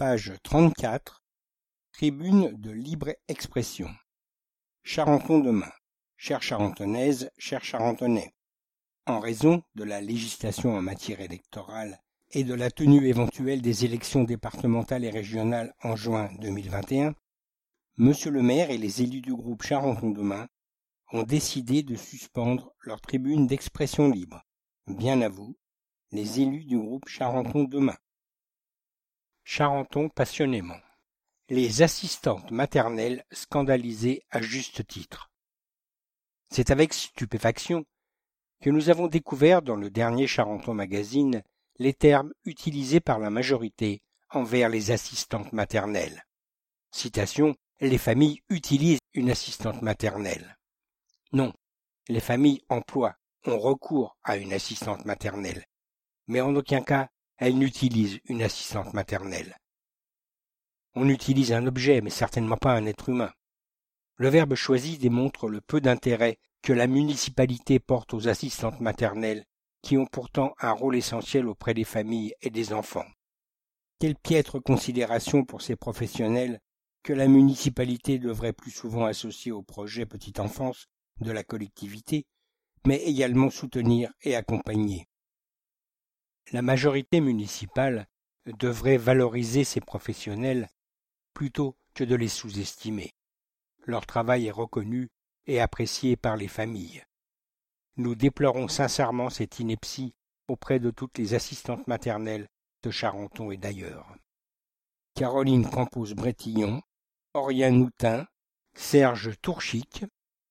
Page 34. Tribune de libre expression. Charenton demain. Chères Charentonnaises, chers Charentonnais. En raison de la législation en matière électorale et de la tenue éventuelle des élections départementales et régionales en juin 2021, Monsieur le maire et les élus du groupe Charenton demain ont décidé de suspendre leur tribune d'expression libre. Bien à vous, les élus du groupe Charenton demain. Charenton passionnément. Les assistantes maternelles scandalisées à juste titre. C'est avec stupéfaction que nous avons découvert dans le dernier Charenton Magazine les termes utilisés par la majorité envers les assistantes maternelles. Citation, les familles utilisent une assistante maternelle. Non, les familles emploient, ont recours à une assistante maternelle, mais en aucun cas elles n'utilisent une assistante maternelle. On utilise un objet, mais certainement pas un être humain. Le verbe choisi démontre le peu d'intérêt que la municipalité porte aux assistantes maternelles, qui ont pourtant un rôle essentiel auprès des familles et des enfants. Quelle piètre considération pour ces professionnels que la municipalité devrait plus souvent associer au projet petite enfance de la collectivité, mais également soutenir et accompagner. La majorité municipale devrait valoriser ces professionnels plutôt que de les sous-estimer. Leur travail est reconnu et apprécié par les familles. Nous déplorons sincèrement cette ineptie auprès de toutes les assistantes maternelles de Charenton et d'ailleurs. Caroline Campos-Brétillon, Oriane Houtin, Serge Tourchic,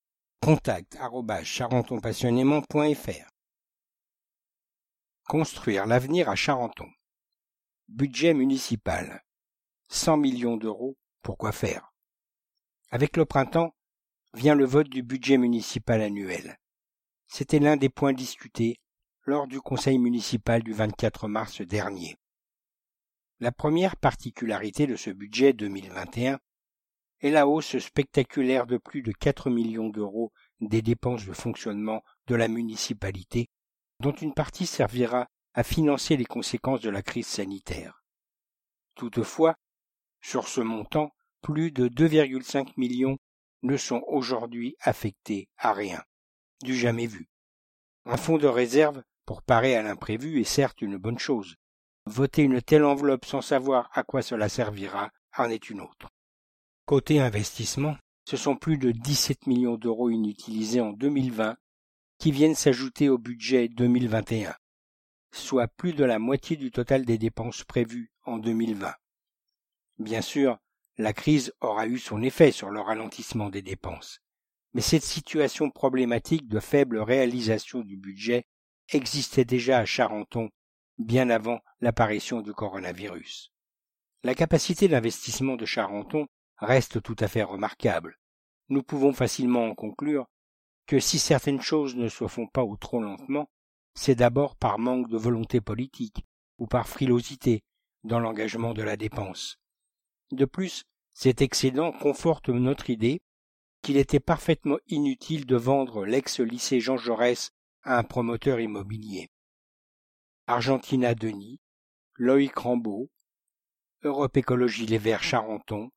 contact@charentonpassionnément.fr. Construire l'avenir à Charenton. Budget municipal. 100 millions d'euros, pour quoi faire? Avec le printemps, vient le vote du budget municipal annuel. C'était l'un des points discutés lors du conseil municipal du 24 mars dernier. La première particularité de ce budget 2021 est la hausse spectaculaire de plus de 4 millions d'euros des dépenses de fonctionnement de la municipalité, dont une partie servira à financer les conséquences de la crise sanitaire. Toutefois, sur ce montant, plus de 2,5 millions ne sont aujourd'hui affectés à rien, du jamais vu. Un fonds de réserve pour parer à l'imprévu est certes une bonne chose. Voter une telle enveloppe sans savoir à quoi cela servira en est une autre. Côté investissement, ce sont plus de 17 millions d'euros inutilisés en 2020 qui viennent s'ajouter au budget 2021, soit plus de la moitié du total des dépenses prévues en 2020. Bien sûr, la crise aura eu son effet sur le ralentissement des dépenses, mais cette situation problématique de faible réalisation du budget existait déjà à Charenton bien avant l'apparition du coronavirus. La capacité d'investissement de Charenton reste tout à fait remarquable. Nous pouvons facilement en conclure que si certaines choses ne se font pas ou trop lentement, c'est d'abord par manque de volonté politique ou par frilosité dans l'engagement de la dépense. De plus, cet excédent conforte notre idée qu'il était parfaitement inutile de vendre l'ex-lycée Jean Jaurès à un promoteur immobilier. Argentina Denis, Loïc Rambaud, Europe Écologie Les Verts Charenton,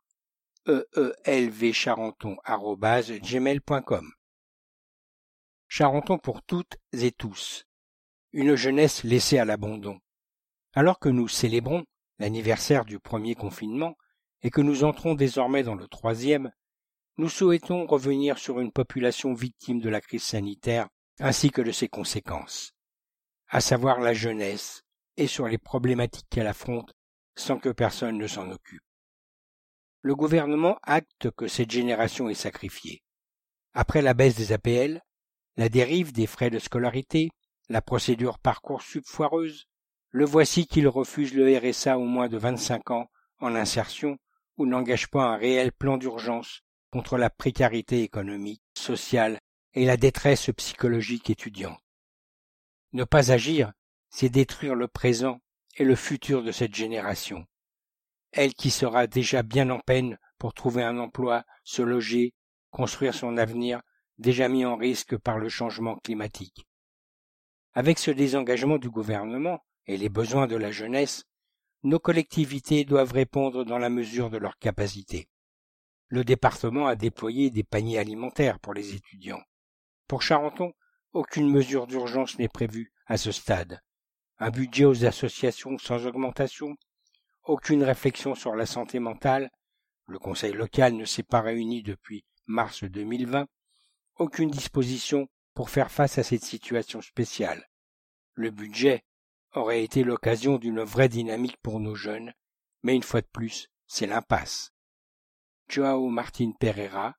eelvcharenton@gmail.com. Charenton pour toutes et tous. Une jeunesse laissée à l'abandon. Alors que nous célébrons l'anniversaire du premier confinement et que nous entrons désormais dans le troisième, nous souhaitons revenir sur une population victime de la crise sanitaire ainsi que de ses conséquences, à savoir la jeunesse, et sur les problématiques qu'elle affronte sans que personne ne s'en occupe. Le gouvernement acte que cette génération est sacrifiée. Après la baisse des APL, la dérive des frais de scolarité, la procédure Parcoursup foireuse, le voici qu'il refuse le RSA aux moins de 25 ans en insertion ou n'engage pas un réel plan d'urgence contre la précarité économique, sociale et la détresse psychologique étudiante. Ne pas agir, c'est détruire le présent et le futur de cette génération. Elle qui sera déjà bien en peine pour trouver un emploi, se loger, construire son avenir, déjà mis en risque par le changement climatique. Avec ce désengagement du gouvernement et les besoins de la jeunesse, nos collectivités doivent répondre dans la mesure de leurs capacités. Le département a déployé des paniers alimentaires pour les étudiants. Pour Charenton, aucune mesure d'urgence n'est prévue à ce stade. Un budget aux associations sans augmentation, aucune réflexion sur la santé mentale, le conseil local ne s'est pas réuni depuis mars 2020, aucune disposition pour faire face à cette situation spéciale. Le budget aurait été l'occasion d'une vraie dynamique pour nos jeunes, mais une fois de plus, c'est l'impasse. Joao Martin Pereira,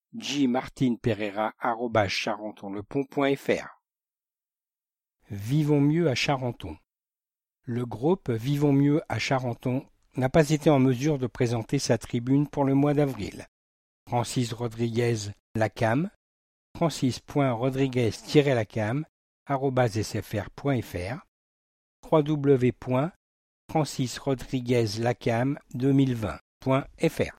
jmartinpereira@charentonlepont.fr. Vivons mieux à Charenton. Le groupe Vivons mieux à Charenton n'a pas été en mesure de présenter sa tribune pour le mois d'avril. Francis Rodriguez Lacam, francis.rodriguez-lacam@sfr.fr, www.francisrodriguezlacam2020.fr.